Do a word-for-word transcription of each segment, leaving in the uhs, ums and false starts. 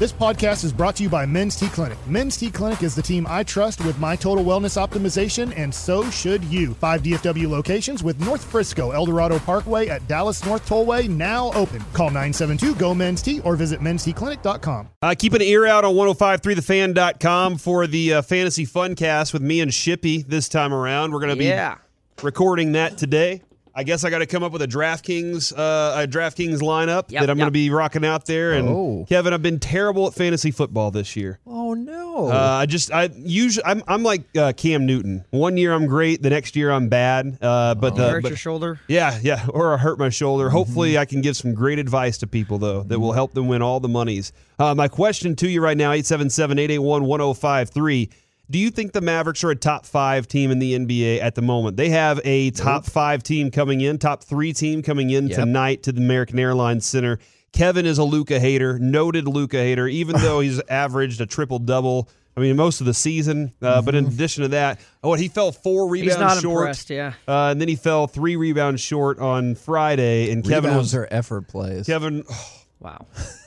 This podcast is brought to you by Men's T Clinic. Men's T Clinic is the team I trust with my total wellness optimization, and so should you. Five D F W locations with North Frisco, El Dorado Parkway at Dallas North Tollway now open. Call nine seven two, G O, Men's T or visit men's t clinic dot com. Uh, keep an ear out on one oh five point three the fan dot com for the uh, Fantasy Funcast with me and Shippy this time around. We're going to be yeah. recording that today. I guess I got to come up with a DraftKings uh, a DraftKings lineup Yep, that I'm yep. going to be rocking out there. And Oh. Kevin, I've been terrible at fantasy football this year. Oh no! Uh, I just I usually I'm I'm like uh, Cam Newton. One year I'm great, the next year I'm bad. Uh, but You uh, hurt but- your shoulder? yeah, yeah, or I hurt my shoulder. Hopefully, I can give some great advice to people, though, that will help them win all the monies. Uh, my question to you right now, eight seven seven, eight eight one, one oh five three. Do you think the Mavericks are a top five team in the N B A at the moment? They have a top five team coming in, top three team coming in Yep. tonight to the American Airlines Center. Kevin is a Luka hater, noted Luka hater, even though he's averaged a triple-double, I mean, most of the season. Uh, But in addition to that, oh, he fell four rebounds He's not short. impressed, yeah. Uh, and then he fell three rebounds short on Friday. And Kevin Rebounds was are effort plays. Kevin. Wow.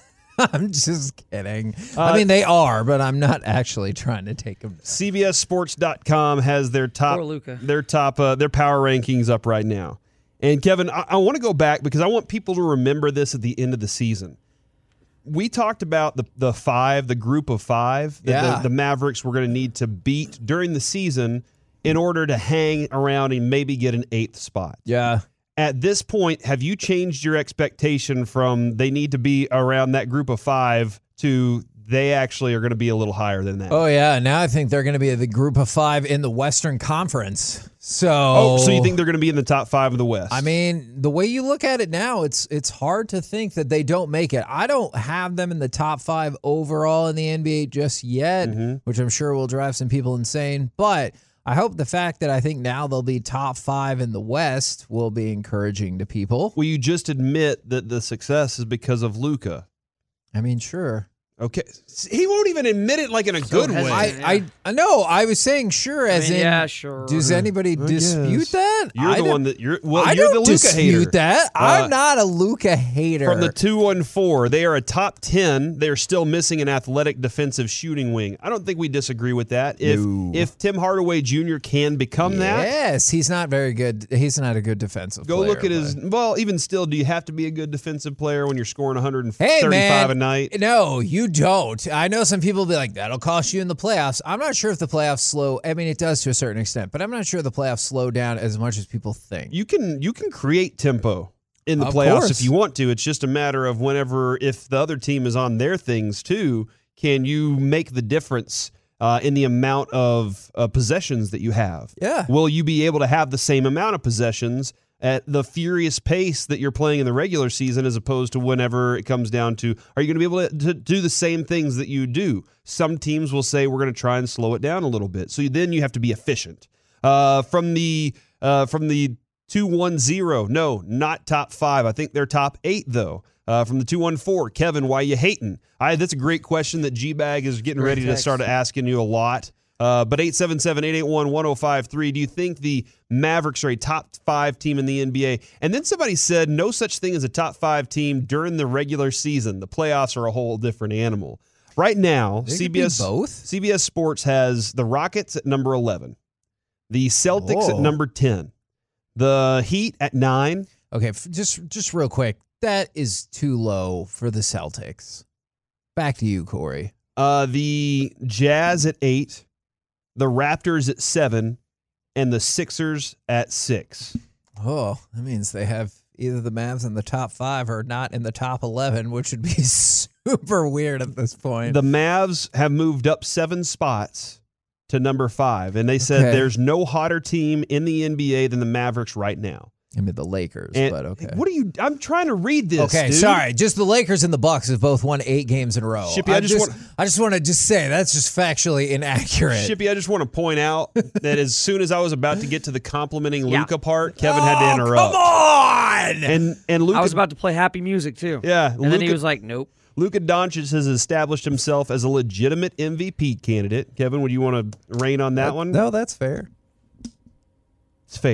I'm just kidding. Uh, I mean, they are, but I'm not actually trying to take them. C B S Sports dot com has their top, Poor Luka. their top, uh, their power rankings up right now. And Kevin, I, I want to go back because I want people to remember this at the end of the season. We talked about the the five, the group of five that Yeah. the, the Mavericks were going to need to beat during the season in order to hang around and maybe get an eighth spot. Yeah. At this point, have you changed your expectation from they need to be around that group of five to they actually are going to be a little higher than that? Oh, yeah. Now I think they're going to be the group of five in the Western Conference. So, Oh, so you think they're going to be in the top five of the West? I mean, the way you look at it now, it's it's hard to think that they don't make it. I don't have them in the top five overall in the N B A just yet, Mm-hmm. which I'm sure will drive some people insane. But I hope the fact that I think now they'll be top five in the West will be encouraging to people. Will you just admit that the success is because of Luka? I mean, sure. Okay. He won't even admit it like in a good way. hesitant. I, I I know. I was saying sure, as mean, in. yeah, sure. Does anybody I dispute guess. that? You're I the don't- one that you're. Well, I you're don't the Luka dispute hater. that. Uh, I'm not a Luka hater. From the two one four, they are a top ten. They're still missing an athletic defensive shooting wing. I don't think we disagree with that. If No. if Tim Hardaway Junior can become that, Yes, he's not very good. He's not a good defensive go player. look at his. but- Well, even still, do you have to be a good defensive player when you're scoring one hundred Hey, thirty-five man. a night? No, you don't. I know some people will be like, that'll cost you in the playoffs. I'm not sure if the playoffs slow. I mean, it does to a certain extent, but I'm not sure the playoffs slow down as much as people think. You can you can create tempo in the Of playoffs course. if you want to. It's just a matter of whenever, if the other team is on their things too, can you make the difference uh, in the amount of uh, possessions that you have? Yeah. Will you be able to have the same amount of possessions at the furious pace that you're playing in the regular season as opposed to whenever it comes down to, are you going to be able to, to do the same things that you do? Some teams will say, we're going to try and slow it down a little bit. So then you have to be efficient. Uh, from the uh, from the two one zero, no, not top five. I think they're top eight, though. Uh, from the two one four, Kevin, why you hating? I, that's a great question that G-Bag is getting Great ready to text. start asking you a lot. Uh, but eight seven seven, eight eight one, one oh five three, do you think the Mavericks are a top five team in the N B A? And then somebody said no such thing as a top five team during the regular season. The playoffs are a whole different animal. Right now, They could C B S be both? C B S Sports has the Rockets at number eleven, the Celtics at Whoa. number ten, the Heat at nine. Okay, f- just just real quick. That is too low for the Celtics. Back to you, Corey. Uh, the Jazz at eight, the Raptors at seven, and the Sixers at six. Oh, that means they have either the Mavs in the top five or not in the top eleven, which would be super weird at this point. The Mavs have moved up seven spots to number five, and they said Okay. there's no hotter team in the N B A than the Mavericks right now. I mean, the Lakers, And but okay. What are you? I'm trying to read this. Okay, dude. sorry. Just the Lakers and the Bucks have both won eight games in a row. Shippy, I I'm just just, want- I just want to just say that's just factually inaccurate. Shippy, I just want to point out that as soon as I was about to get to the complimenting Yeah. Luka part, Kevin had to interrupt. Come on! And and Luka, I was about to play happy music, too. Yeah, And then he Luka- was like, nope. Luka Doncic has established himself as a legitimate M V P candidate. Kevin, would you want to reign on that one? No, that's fair. It's fair.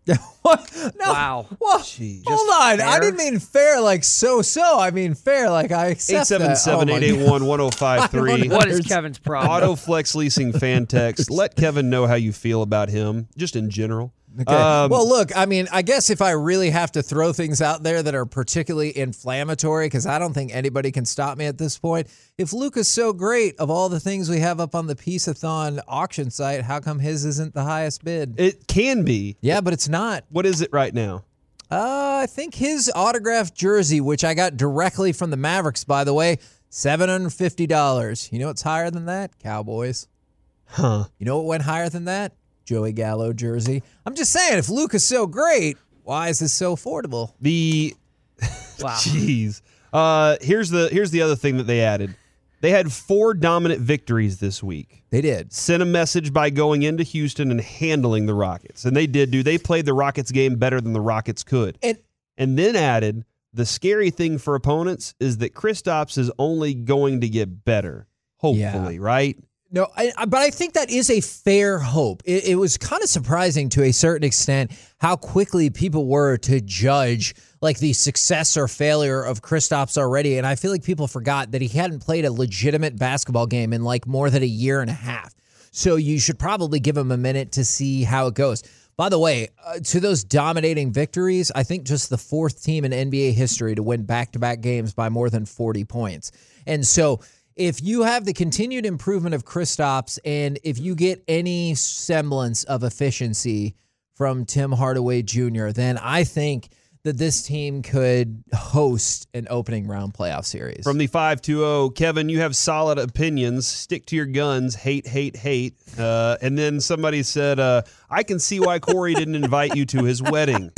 What? No. Wow. Well, Jeez. hold on. fair? I didn't mean fair like so-so. I mean fair like I accept eight seven seven, that. Oh, my eight eight one, one oh five three. What is Kevin's problem? Autoflex Leasing fan text. Let Kevin know how you feel about him, just in general. Okay. Um, well, look, I mean, I guess if I really have to throw things out there that are particularly inflammatory, because I don't think anybody can stop me at this point, if Luka's so great, of all the things we have up on the Peace-a-thon auction site, how come his isn't the highest bid? It can be. Yeah, but it's not. What is it right now? Uh, I think his autographed jersey, which I got directly from the Mavericks, by the way, seven hundred fifty dollars. You know what's higher than that? Cowboys. Huh. You know what went higher than that? Joey Gallo jersey. I'm just saying, if Luka's so great, why is this so affordable? The Wow. Jeez. Uh, here's the here's the other thing that they added. They had four dominant victories this week. They did. Sent a message by going into Houston and handling the Rockets. And they did do. They played the Rockets game better than the Rockets could. And And then added, the scary thing for opponents is that Kristaps is only going to get better. Hopefully, Yeah. right? No, I, I- but I think that is a fair hope. It, it was kind of surprising to a certain extent how quickly people were to judge like the success or failure of Kristaps already. And I feel like people forgot that he hadn't played a legitimate basketball game in like more than a year and a half. So you should probably give him a minute to see how it goes. By the way, uh, to those dominating victories, I think just the fourth team in N B A history to win back-to-back games by more than forty points. And so if you have the continued improvement of Kristaps and if you get any semblance of efficiency from Tim Hardaway Junior, then I think that this team could host an opening round playoff series. From the five two zero, Kevin, you have solid opinions. Stick to your guns. Hate, hate, hate. Uh, and then somebody said, uh, I can see why Corey didn't invite you to his wedding.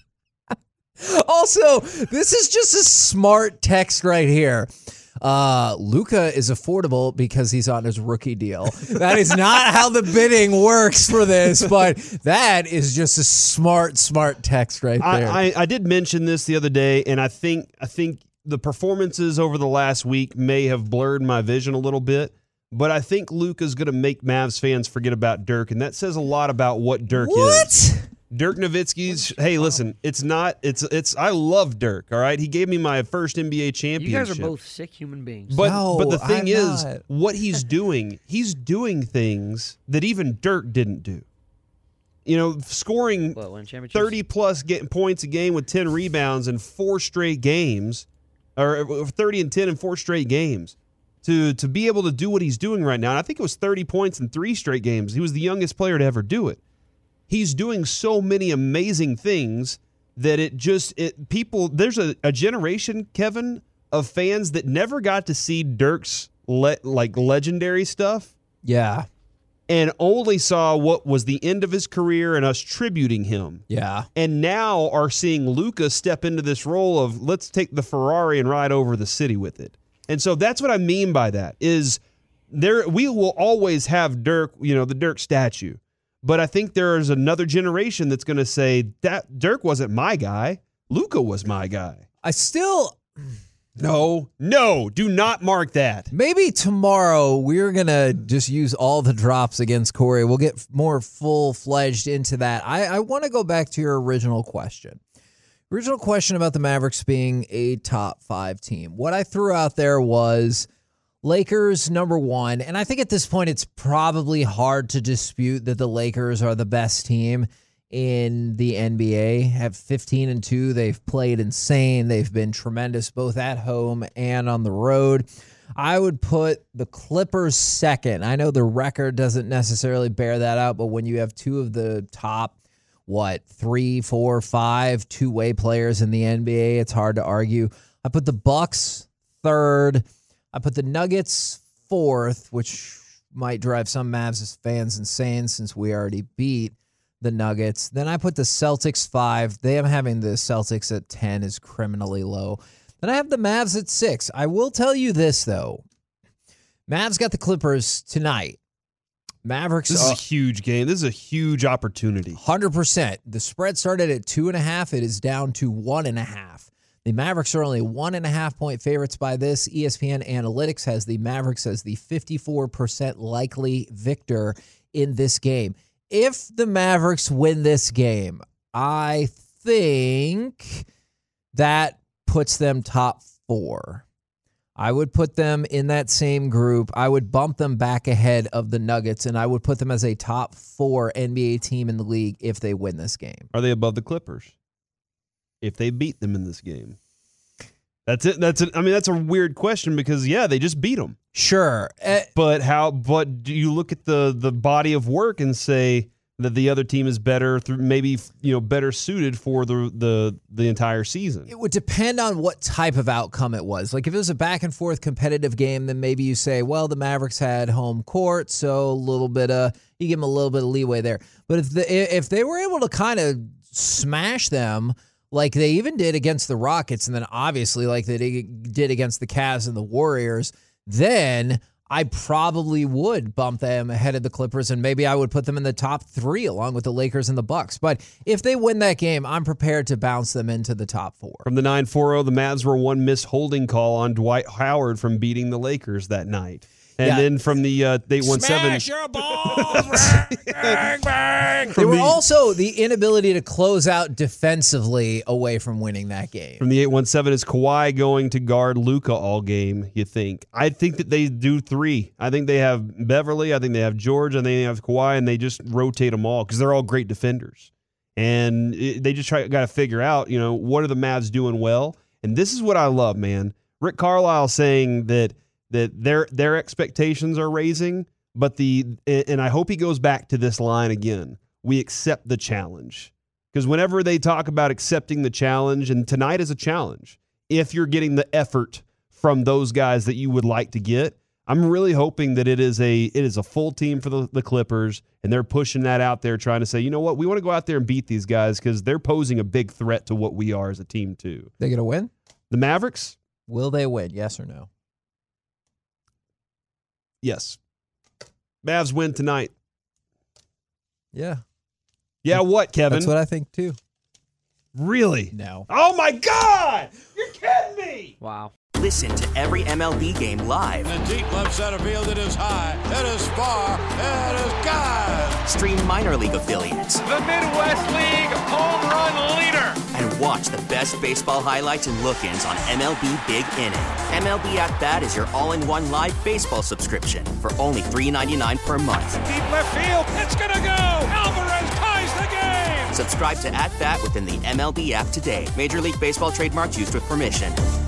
Also, this is just a smart text right here. Uh, Luka is affordable because he's on his rookie deal. That is not how the bidding works for this, but that is just a smart, smart text right there. I, I, I did mention this the other day, and I think I think the performances over the last week may have blurred my vision a little bit, but I think Luka's going to make Mavs fans forget about Dirk, and that says a lot about what Dirk what? is. Dirk Nowitzki's, hey, listen, it's not, it's, it's, I love Dirk, all right? He gave me my first N B A You championship. guys are both sick human beings. But No, but the thing I'm is, not. what he's doing, he's doing things that even Dirk didn't do. You know, scoring What, win championships? thirty plus getting points a game with ten rebounds in four straight games, or thirty and ten in four straight games. To to be able to do what he's doing right now, and I think it was thirty points in three straight games. He was the youngest player to ever do it. He's doing so many amazing things that it just it people there's a, a generation, Kevin, of fans that never got to see Dirk's le, like legendary stuff Yeah. and only saw what was the end of his career and us tributing him. Yeah. And now are seeing Luka step into this role of let's take the Ferrari and ride over the city with it. And so that's what I mean by that is there we will always have Dirk, you know, the Dirk statue. But I think there's another generation that's going to say that Dirk wasn't my guy. Luka was my guy. I still, No, no, do not mark that. maybe tomorrow we're going to just use all the drops against Corey. We'll get more full-fledged into that. I, I want to go back to your original question. Original question about the Mavericks being a top five team. What I threw out there was Lakers number one, and I think at this point it's probably hard to dispute that the Lakers are the best team in the N B A. Have fifteen and two. They've played insane. They've been tremendous both at home and on the road. I would put the Clippers second. I know the record doesn't necessarily bear that out, but when you have two of the top, what, three, four, five two-way players in the N B A, it's hard to argue. I put the Bucks third. I put the Nuggets fourth, which might drive some Mavs fans insane since we already beat the Nuggets. Then I put the Celtics five. Them having the Celtics at ten is criminally low. Then I have the Mavs at six. I will tell you this, though. Mavs got the Clippers tonight. Mavericks This is are a huge game. This is a huge opportunity. one hundred percent. The spread started at two and a half. It is down to one and a half. The Mavericks are only one and a half point favorites by this. E S P N Analytics has the Mavericks as the fifty-four percent likely victor in this game. If the Mavericks win this game, I think that puts them top four. I would put them in that same group. I would bump them back ahead of the Nuggets, and I would put them as a top four N B A team in the league if they win this game. Are they above the Clippers if they beat them in this game? That's it. That's it. I mean, that's a weird question because yeah, they just beat them. Sure, uh, but how? But do you look at the the body of work and say that the other team is better, through maybe you know better suited for the the the entire season? It would depend on what type of outcome it was. Like if it was a back and forth competitive game, then maybe you say, well, the Mavericks had home court, so a little bit of you give them a little bit of leeway there. But if the if they were able to kind of smash them, like they even did against the Rockets, and then obviously like they did against the Cavs and the Warriors, then I probably would bump them ahead of the Clippers, and maybe I would put them in the top three along with the Lakers and the Bucks. But if they win that game, I'm prepared to bounce them into the top four. From the nine forty, the Mavs were one missed holding call on Dwight Howard from beating the Lakers that night. And yeah. then from the uh, eight one seven. Smash your balls! bang, bang! They were the, also the inability to close out defensively away from winning that game. From the eight one seven, is Kawhi going to guard Luka all game, you think? I think that they do three. I think they have Beverly, I think they have George, and they have Kawhi, and they just rotate them all because they're all great defenders. And it, they just try got to figure out, you know, what are the Mavs doing well? And this is what I love, man. Rick Carlisle saying that that their their expectations are raising, but the and I hope he goes back to this line again. We accept the challenge. Because whenever they talk about accepting the challenge, and tonight is a challenge, if you're getting the effort from those guys that you would like to get, I'm really hoping that it is a it is a full team for the, the Clippers, and they're pushing that out there, trying to say, you know what, we want to go out there and beat these guys because they're posing a big threat to what we are as a team too. They gonna win? The Mavericks? Will they win? Yes or no? Yes. Mavs win tonight. Yeah. Yeah, what, Kevin? That's what I think, too. Really? No. Oh, my God! You're kidding me! Wow. Listen to every M L B game live. In the deep left center field, it is high, it is far, it is gone. Stream minor league affiliates. The Midwest League home run leader. And watch the best baseball highlights and look-ins on M L B Big Inning. M L B At Bat is your all-in-one live baseball subscription for only three dollars and ninety-nine cents per month. Deep left field, it's gonna go. Alvarez ties the game. Subscribe to At Bat within the M L B app today. Major League Baseball trademarks used with permission.